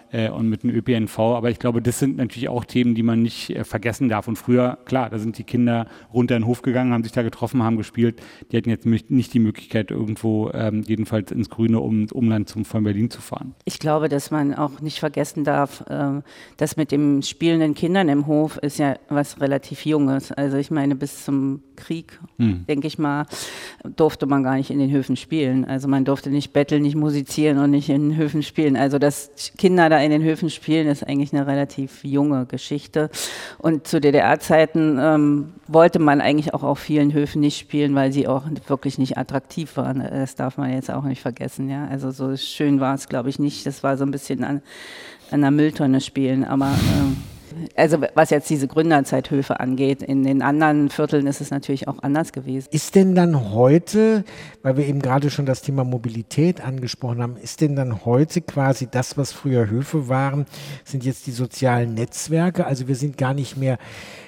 und mit dem ÖPNV. Aber ich glaube, das sind natürlich auch Themen, die man nicht vergessen darf. Und früher, klar, da sind die Kinder runter in den Hof gegangen, haben sich da getroffen, haben gespielt. Die hatten jetzt nicht die Möglichkeit, irgendwo jedenfalls ins grüne Umland von Berlin zu fahren. Ich glaube, dass man auch nicht vergessen darf, dass mit dem spielenden Kindern im Hof ist ja was relativ Junges. Also ich meine, bis zum Krieg, denke ich mal, durfte man gar nicht in den Höfen spielen. Also man durfte nicht betteln, nicht musizieren und nicht in den Höfen spielen. Also dass Kinder da in den Höfen spielen, ist eigentlich eine relativ junge Geschichte. Und zu DDR-Zeiten wollte man eigentlich auch auf vielen Höfen nicht spielen, weil sie auch wirklich nicht attraktiv waren. Das darf man jetzt auch nicht vergessen. Ja? Also so schön war es, glaube ich, nicht. Das war so ein bisschen an einer Mülltonne spielen, aber also was jetzt diese Gründerzeithöfe angeht, in den anderen Vierteln ist es natürlich auch anders gewesen. Ist denn dann heute, weil wir eben gerade schon das Thema Mobilität angesprochen haben, ist denn dann heute quasi das, was früher Höfe waren, sind jetzt die sozialen Netzwerke? Also wir sind gar nicht mehr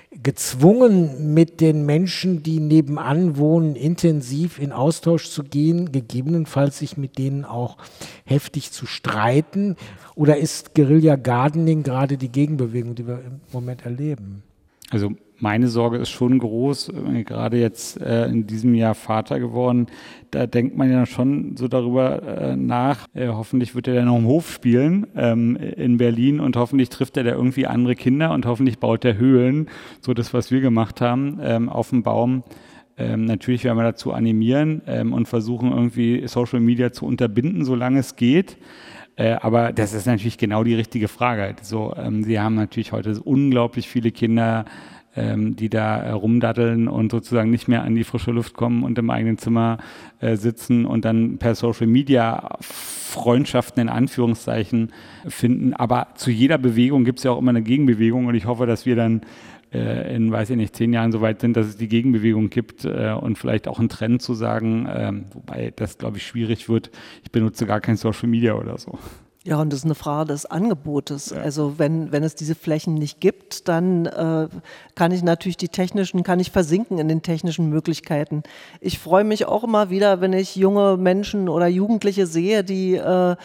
gezwungen, mit den Menschen, die nebenan wohnen, intensiv in Austausch zu gehen, gegebenenfalls sich mit denen auch heftig zu streiten? Oder ist Guerilla Gardening gerade die Gegenbewegung, die wir im Moment erleben? Also meine Sorge ist schon groß, gerade jetzt in diesem Jahr Vater geworden, da denkt man ja schon so darüber nach, hoffentlich wird er dann noch im Hof spielen in Berlin und hoffentlich trifft er da irgendwie andere Kinder und hoffentlich baut er Höhlen, so das, was wir gemacht haben, auf dem Baum. Natürlich werden wir dazu animieren und versuchen irgendwie Social Media zu unterbinden, solange es geht. Aber das ist natürlich genau die richtige Frage. So, Sie haben natürlich heute unglaublich viele Kinder, die da rumdaddeln und sozusagen nicht mehr an die frische Luft kommen und im eigenen Zimmer sitzen und dann per Social Media Freundschaften in Anführungszeichen finden. Aber zu jeder Bewegung gibt es ja auch immer eine Gegenbewegung und ich hoffe, dass wir dann in, weiß ich nicht, 10 Jahren so weit sind, dass es die Gegenbewegung gibt und vielleicht auch einen Trend zu sagen, wobei das, glaube ich, schwierig wird. Ich benutze gar kein Social Media oder so. Ja, und das ist eine Frage des Angebotes. Ja. Also wenn es diese Flächen nicht gibt, dann kann ich versinken in den technischen Möglichkeiten. Ich freue mich auch immer wieder, wenn ich junge Menschen oder Jugendliche sehe, die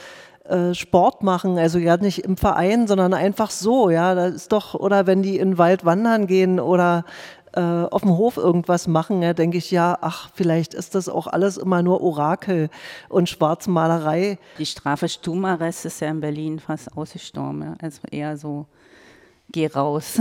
Sport machen, also ja nicht im Verein, sondern einfach so, ja, das ist doch, oder wenn die in den Wald wandern gehen oder auf dem Hof irgendwas machen, ja, denke ich, ja, ach, vielleicht ist das auch alles immer nur Orakel und Schwarzmalerei. Die Strafe Stubenarrest ist ja in Berlin fast ausgestorben, ja. Also eher so, geh raus.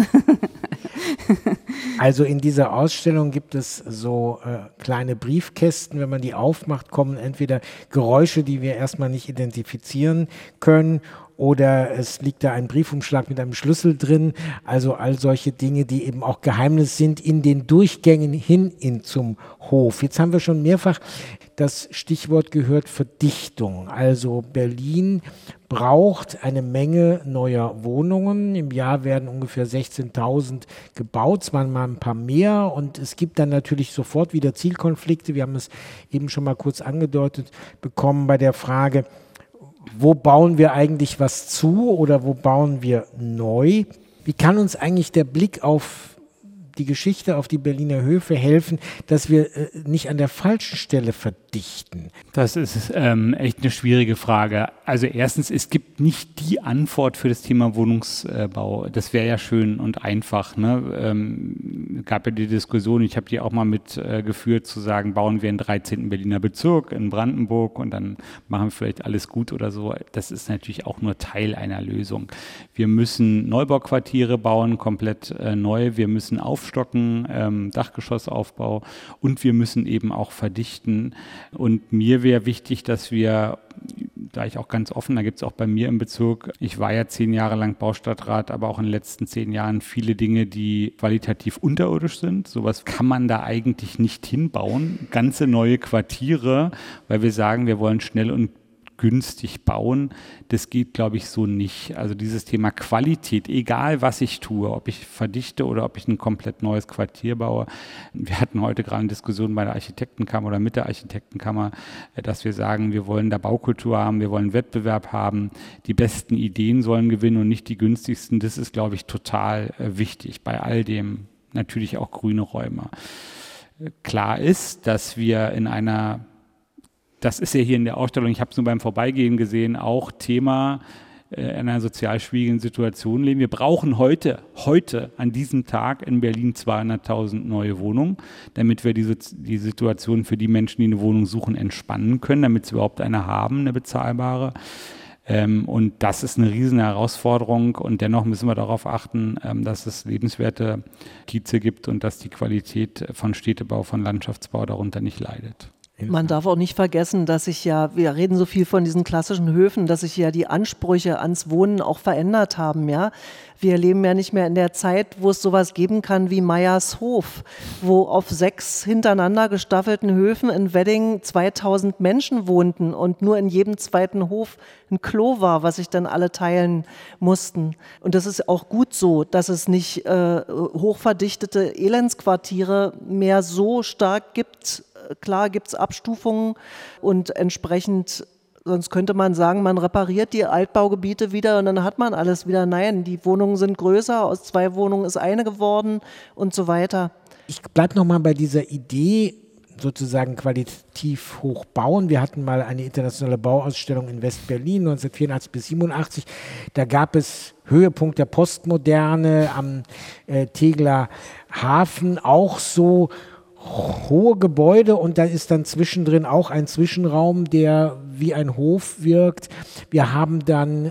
Also in dieser Ausstellung gibt es so kleine Briefkästen, wenn man die aufmacht, kommen entweder Geräusche, die wir erstmal nicht identifizieren können, oder es liegt da ein Briefumschlag mit einem Schlüssel drin, also all solche Dinge, die eben auch Geheimnis sind in den Durchgängen hin zum Hof. Jetzt haben wir schon mehrfach das Stichwort gehört, Verdichtung. Also Berlin braucht eine Menge neuer Wohnungen. Im Jahr werden ungefähr 16.000 gebaut, es waren mal ein paar mehr und es gibt dann natürlich sofort wieder Zielkonflikte. Wir haben es eben schon mal kurz angedeutet bekommen bei der Frage, wo bauen wir eigentlich was zu oder wo bauen wir neu? Wie kann uns eigentlich der Blick auf die Geschichte, auf die Berliner Höfe helfen, dass wir nicht an der falschen Stelle verdichten? Das ist echt eine schwierige Frage. Also erstens, es gibt nicht die Antwort für das Thema Wohnungsbau. Das wäre ja schön und einfach. Ne? Gab ja die Diskussion, ich habe die auch mal mitgeführt, zu sagen, bauen wir einen 13. Berliner Bezirk in Brandenburg und dann machen wir vielleicht alles gut oder so. Das ist natürlich auch nur Teil einer Lösung. Wir müssen Neubauquartiere bauen, komplett neu. Wir müssen aufstocken, Dachgeschossaufbau und wir müssen eben auch verdichten. Und mir wäre wichtig, dass wir, da ich auch ganz offen, da gibt es auch bei mir im Bezirk, ich war ja 10 Jahre lang Baustadtrat, aber auch in den letzten 10 Jahren viele Dinge, die qualitativ unterirdisch sind. Sowas kann man da eigentlich nicht hinbauen. Ganze neue Quartiere, weil wir sagen, wir wollen schnell und günstig bauen, das geht, glaube ich, so nicht. Also dieses Thema Qualität, egal was ich tue, ob ich verdichte oder ob ich ein komplett neues Quartier baue. Wir hatten heute gerade eine Diskussion bei der Architektenkammer oder mit der Architektenkammer, dass wir sagen, wir wollen da Baukultur haben, wir wollen Wettbewerb haben, die besten Ideen sollen gewinnen und nicht die günstigsten. Das ist, glaube ich, total wichtig bei all dem, natürlich auch grüne Räume. Klar ist, dass wir das ist ja hier in der Ausstellung, ich habe es nur beim Vorbeigehen gesehen, auch Thema, in einer sozial schwierigen Situation leben. Wir brauchen heute an diesem Tag in Berlin 200.000 neue Wohnungen, damit wir die Situation für die Menschen, die eine Wohnung suchen, entspannen können, damit sie überhaupt eine haben, eine bezahlbare. Und das ist eine riesen Herausforderung und dennoch müssen wir darauf achten, dass es lebenswerte Kieze gibt und dass die Qualität von Städtebau, von Landschaftsbau darunter nicht leidet. Man darf auch nicht vergessen, dass wir reden so viel von diesen klassischen Höfen, dass sich ja die Ansprüche ans Wohnen auch verändert haben, ja. Wir leben ja nicht mehr in der Zeit, wo es sowas geben kann wie Meyers Hof, wo auf 6 hintereinander gestaffelten Höfen in Wedding 2000 Menschen wohnten und nur in jedem zweiten Hof ein Klo war, was sich dann alle teilen mussten. Und das ist auch gut so, dass es nicht hochverdichtete Elendsquartiere mehr so stark gibt. Klar gibt es Abstufungen und entsprechend, sonst könnte man sagen, man repariert die Altbaugebiete wieder und dann hat man alles wieder. Nein, die Wohnungen sind größer, aus 2 Wohnungen ist eine geworden und so weiter. Ich bleibe nochmal bei dieser Idee, sozusagen qualitativ hoch bauen. Wir hatten mal eine internationale Bauausstellung in West-Berlin 1984 bis 1987. Da gab es Höhepunkt der Postmoderne am Tegeler Hafen, auch so hohe Gebäude und da ist dann zwischendrin auch ein Zwischenraum, der wie ein Hof wirkt. Wir haben dann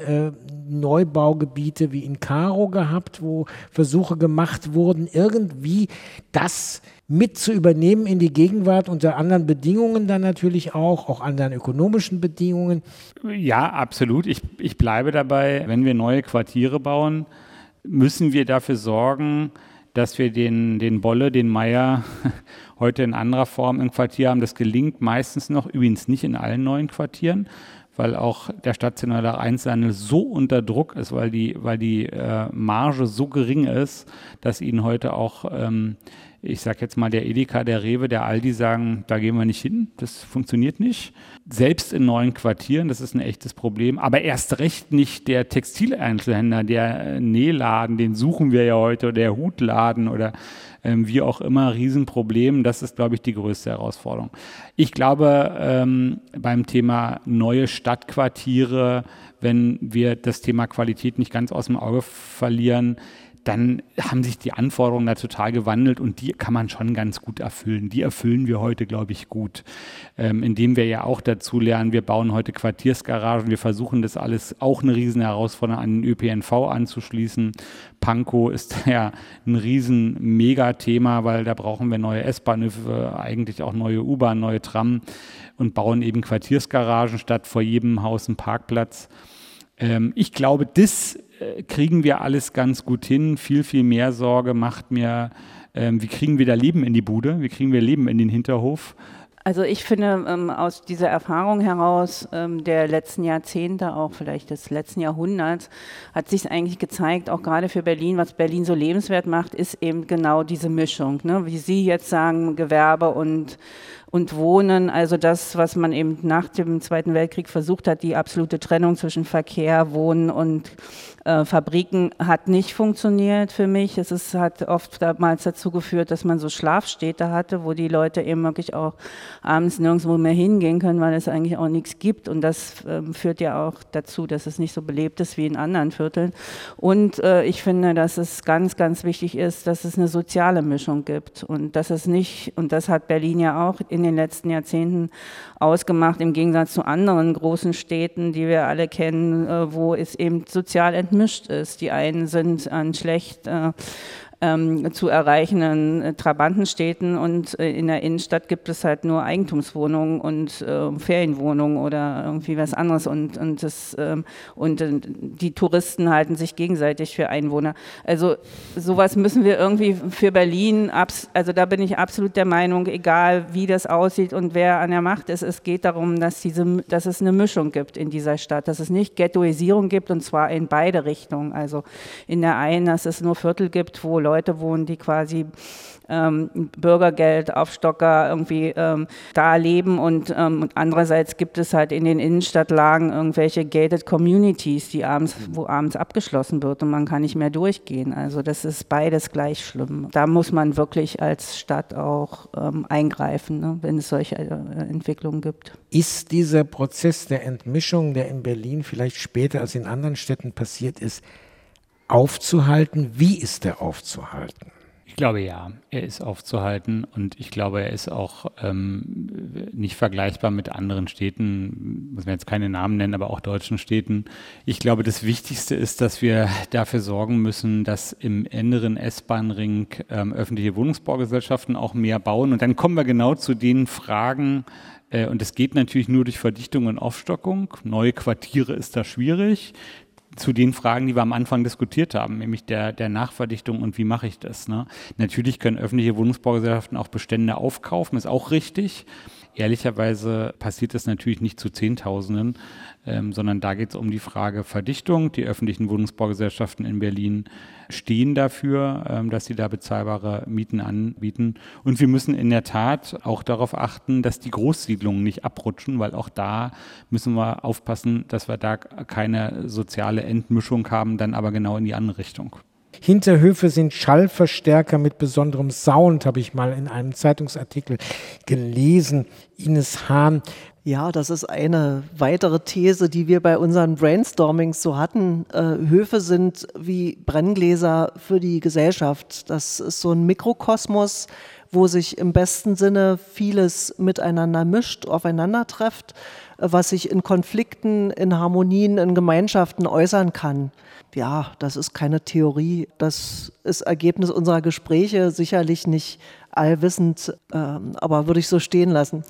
Neubaugebiete wie in Karow gehabt, wo Versuche gemacht wurden, irgendwie das mit zu übernehmen in die Gegenwart unter anderen Bedingungen dann natürlich auch anderen ökonomischen Bedingungen. Ja, absolut. Ich bleibe dabei, wenn wir neue Quartiere bauen, müssen wir dafür sorgen, dass wir den Bolle, den Meyer heute in anderer Form im Quartier haben. Das gelingt meistens noch, übrigens nicht in allen neuen Quartieren, weil auch der stationäre Einzelhandel so unter Druck ist, weil die Marge so gering ist, dass ihnen heute auch, ich sag jetzt mal, der Edeka, der Rewe, der Aldi sagen, da gehen wir nicht hin, das funktioniert nicht. Selbst in neuen Quartieren, das ist ein echtes Problem, aber erst recht nicht der Textileinzelhändler, der Nähladen, den suchen wir ja heute, oder der Hutladen oder wie auch immer, Riesenproblem. Das ist, glaube ich, die größte Herausforderung. Ich glaube, beim Thema neue Stadtquartiere, wenn wir das Thema Qualität nicht ganz aus dem Auge verlieren, dann haben sich die Anforderungen da total gewandelt und die kann man schon ganz gut erfüllen. Die erfüllen wir heute, glaube ich, gut, indem wir ja auch dazu lernen, wir bauen heute Quartiersgaragen, wir versuchen das alles auch eine riesen Herausforderung an den ÖPNV anzuschließen. Pankow ist ja ein riesen Megathema, weil da brauchen wir neue S-Bahnhöfe, eigentlich auch neue U-Bahn, neue Tram und bauen eben Quartiersgaragen statt vor jedem Haus einen Parkplatz. Ich glaube, das kriegen wir alles ganz gut hin. Viel, viel mehr Sorge macht mir, wie kriegen wir da Leben in die Bude? Wie kriegen wir Leben in den Hinterhof? Also ich finde, aus dieser Erfahrung heraus der letzten Jahrzehnte, auch vielleicht des letzten Jahrhunderts, hat sich eigentlich gezeigt, auch gerade für Berlin, was Berlin so lebenswert macht, ist eben genau diese Mischung, ne? Wie Sie jetzt sagen, Gewerbe und Wohnen, also das, was man eben nach dem Zweiten Weltkrieg versucht hat, die absolute Trennung zwischen Verkehr, Wohnen und Fabriken hat nicht funktioniert für mich. Hat oft damals dazu geführt, dass man so Schlafstädte hatte, wo die Leute eben wirklich auch abends nirgendwo mehr hingehen können, weil es eigentlich auch nichts gibt. Und das führt ja auch dazu, dass es nicht so belebt ist wie in anderen Vierteln. Und ich finde, dass es ganz, ganz wichtig ist, dass es eine soziale Mischung gibt. Und dass es nicht, und das hat Berlin ja auch in den letzten Jahrzehnten ausgemacht, im Gegensatz zu anderen großen Städten, die wir alle kennen, wo es eben sozial entmischt ist. Die einen sind an schlecht zu erreichenden Trabantenstädten und in der Innenstadt gibt es halt nur Eigentumswohnungen und Ferienwohnungen oder irgendwie was anderes und die Touristen halten sich gegenseitig für Einwohner. Also sowas müssen wir irgendwie für Berlin, also da bin ich absolut der Meinung, egal wie das aussieht und wer an der Macht ist, es geht darum, dass es eine Mischung gibt in dieser Stadt, dass es nicht Ghettoisierung gibt und zwar in beide Richtungen. Also in der einen, dass es nur Viertel gibt, wo Leute Leute wohnen, die quasi Bürgergeld, Aufstocker irgendwie da leben und andererseits gibt es halt in den Innenstadtlagen irgendwelche gated communities, wo abends abgeschlossen wird und man kann nicht mehr durchgehen. Also das ist beides gleich schlimm. Da muss man wirklich als Stadt auch eingreifen, ne, wenn es solche Entwicklungen gibt. Ist dieser Prozess der Entmischung, der in Berlin vielleicht später als in anderen Städten passiert ist, aufzuhalten? Wie ist der aufzuhalten? Ich glaube ja, er ist aufzuhalten und ich glaube, er ist auch nicht vergleichbar mit anderen Städten, muss man jetzt keine Namen nennen, aber auch deutschen Städten. Ich glaube, das Wichtigste ist, dass wir dafür sorgen müssen, dass im inneren S-Bahn-Ring öffentliche Wohnungsbaugesellschaften auch mehr bauen und dann kommen wir genau zu den Fragen, und es geht natürlich nur durch Verdichtung und Aufstockung. Neue Quartiere ist da schwierig. Zu den Fragen, die wir am Anfang diskutiert haben, nämlich der Nachverdichtung und wie mache ich das. Ne? Natürlich können öffentliche Wohnungsbaugesellschaften auch Bestände aufkaufen, ist auch richtig. Ehrlicherweise passiert das natürlich nicht zu Zehntausenden, sondern da geht es um die Frage Verdichtung. Die öffentlichen Wohnungsbaugesellschaften in Berlin stehen dafür, dass sie da bezahlbare Mieten anbieten. Und wir müssen in der Tat auch darauf achten, dass die Großsiedlungen nicht abrutschen, weil auch da müssen wir aufpassen, dass wir da keine soziale Entmischung haben, dann aber genau in die andere Richtung. Hinterhöfe sind Schallverstärker mit besonderem Sound, habe ich mal in einem Zeitungsartikel gelesen. Ines Hahn. Ja, das ist eine weitere These, die wir bei unseren Brainstormings so hatten. Höfe sind wie Brenngläser für die Gesellschaft. Das ist so ein Mikrokosmos, wo sich im besten Sinne vieles miteinander mischt, aufeinander trifft, was sich in Konflikten, in Harmonien, in Gemeinschaften äußern kann. Ja, das ist keine Theorie, das ist Ergebnis unserer Gespräche, sicherlich nicht allwissend, aber würde ich so stehen lassen.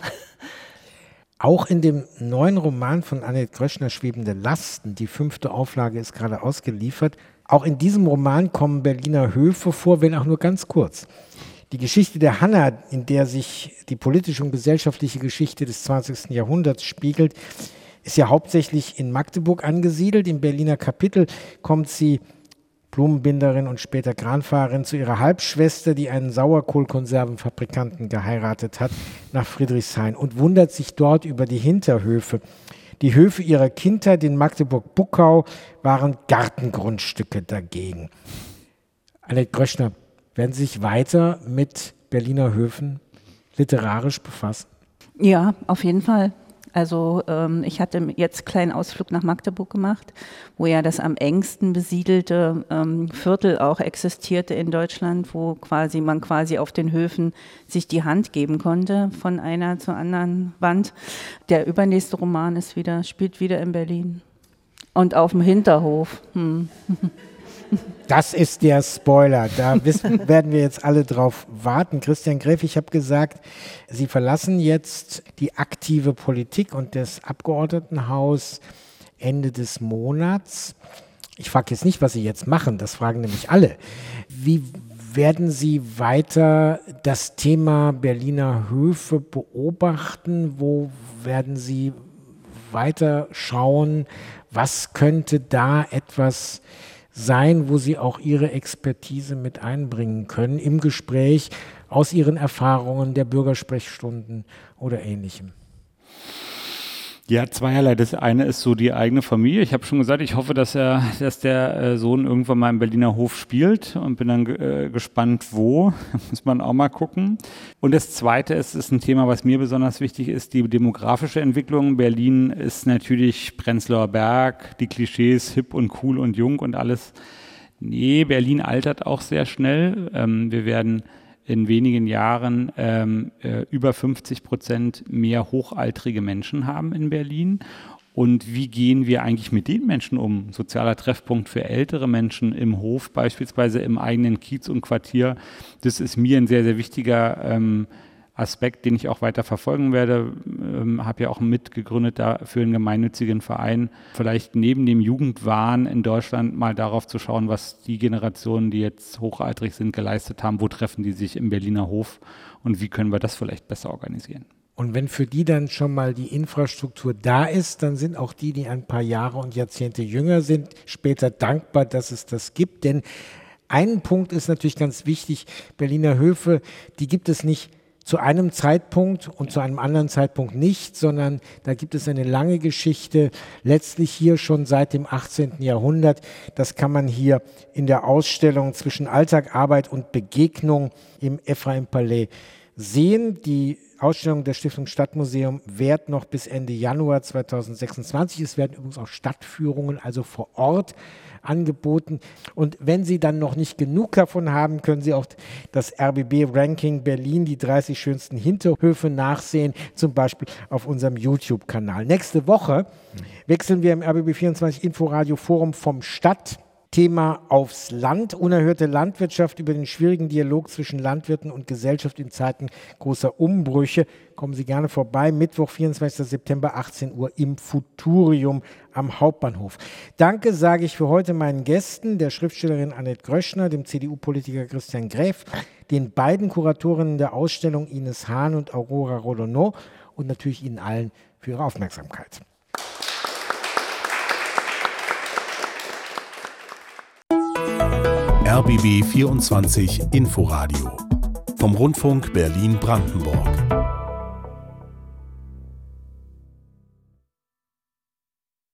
Auch in dem neuen Roman von Annette Gröschner, Schwebende Lasten, die 5. Auflage ist gerade ausgeliefert, auch in diesem Roman kommen Berliner Höfe vor, wenn auch nur ganz kurz. Die Geschichte der Hanna, in der sich die politische und gesellschaftliche Geschichte des 20. Jahrhunderts spiegelt, ist ja hauptsächlich in Magdeburg angesiedelt. Im Berliner Kapitel kommt sie, Blumenbinderin und später Kranfahrerin, zu ihrer Halbschwester, die einen Sauerkohlkonservenfabrikanten geheiratet hat, nach Friedrichshain und wundert sich dort über die Hinterhöfe. Die Höfe ihrer Kindheit in Magdeburg-Buckau waren Gartengrundstücke dagegen. Annette Gröschner, werden Sie sich weiter mit Berliner Höfen literarisch befassen? Ja, auf jeden Fall. Also ich hatte jetzt einen kleinen Ausflug nach Magdeburg gemacht, wo ja das am engsten besiedelte Viertel auch existierte in Deutschland, wo man quasi auf den Höfen sich die Hand geben konnte von einer zur anderen Wand. Der übernächste Roman spielt wieder in Berlin und auf dem Hinterhof. Das ist der Spoiler, da werden wir jetzt alle drauf warten. Christian Gräf, ich habe gesagt, Sie verlassen jetzt die aktive Politik und das Abgeordnetenhaus Ende des Monats. Ich frage jetzt nicht, was Sie jetzt machen, das fragen nämlich alle. Wie werden Sie weiter das Thema Berliner Höfe beobachten? Wo werden Sie weiter schauen? Was könnte da etwas sein, wo Sie auch Ihre Expertise mit einbringen können im Gespräch aus Ihren Erfahrungen der Bürgersprechstunden oder Ähnlichem? Ja, zweierlei. Das eine ist so die eigene Familie. Ich habe schon gesagt, ich hoffe, dass der Sohn irgendwann mal im Berliner Hof spielt und bin dann gespannt, wo. Muss man auch mal gucken. Und das Zweite ist ein Thema, was mir besonders wichtig ist, die demografische Entwicklung. Berlin ist natürlich Prenzlauer Berg, die Klischees, hip und cool und jung und alles. Nee, Berlin altert auch sehr schnell. Wir werden in wenigen Jahren über 50% mehr hochaltrige Menschen haben in Berlin. Und wie gehen wir eigentlich mit den Menschen um? Sozialer Treffpunkt für ältere Menschen im Hof, beispielsweise im eigenen Kiez und Quartier. Das ist mir ein sehr, sehr wichtiger Aspekt, den ich auch weiter verfolgen werde. Habe ja auch mitgegründet für einen gemeinnützigen Verein. Vielleicht neben dem Jugendwahn in Deutschland mal darauf zu schauen, was die Generationen, die jetzt hochaltrig sind, geleistet haben. Wo treffen die sich im Berliner Hof und wie können wir das vielleicht besser organisieren? Und wenn für die dann schon mal die Infrastruktur da ist, dann sind auch die ein paar Jahre und Jahrzehnte jünger sind, später dankbar, dass es das gibt. Denn Ein Punkt ist natürlich ganz wichtig, Berliner Höfe, die gibt es nicht zu einem Zeitpunkt und zu einem anderen Zeitpunkt nicht, sondern da gibt es eine lange Geschichte, letztlich hier schon seit dem 18. Jahrhundert. Das kann man hier in der Ausstellung zwischen Alltag, Arbeit und Begegnung im Ephraim-Palais sehen. Die Ausstellung der Stiftung Stadtmuseum währt noch bis Ende Januar 2026. Es werden übrigens auch Stadtführungen, also vor Ort, angeboten. Und wenn Sie dann noch nicht genug davon haben, können Sie auch das RBB-Ranking Berlin, die 30 schönsten Hinterhöfe, nachsehen, zum Beispiel auf unserem YouTube-Kanal. Nächste Woche wechseln wir im RBB24 Inforadio Forum vom Stadtthema aufs Land, unerhörte Landwirtschaft, über den schwierigen Dialog zwischen Landwirten und Gesellschaft in Zeiten großer Umbrüche. Kommen Sie gerne vorbei, Mittwoch, 24. September, 18 Uhr im Futurium am Hauptbahnhof. Danke sage ich für heute meinen Gästen, der Schriftstellerin Annette Gröschner, dem CDU-Politiker Christian Gräf, den beiden Kuratorinnen der Ausstellung Ines Hahn und Aurora Rodonneau und natürlich Ihnen allen für Ihre Aufmerksamkeit. RBB 24 Inforadio vom Rundfunk Berlin-Brandenburg.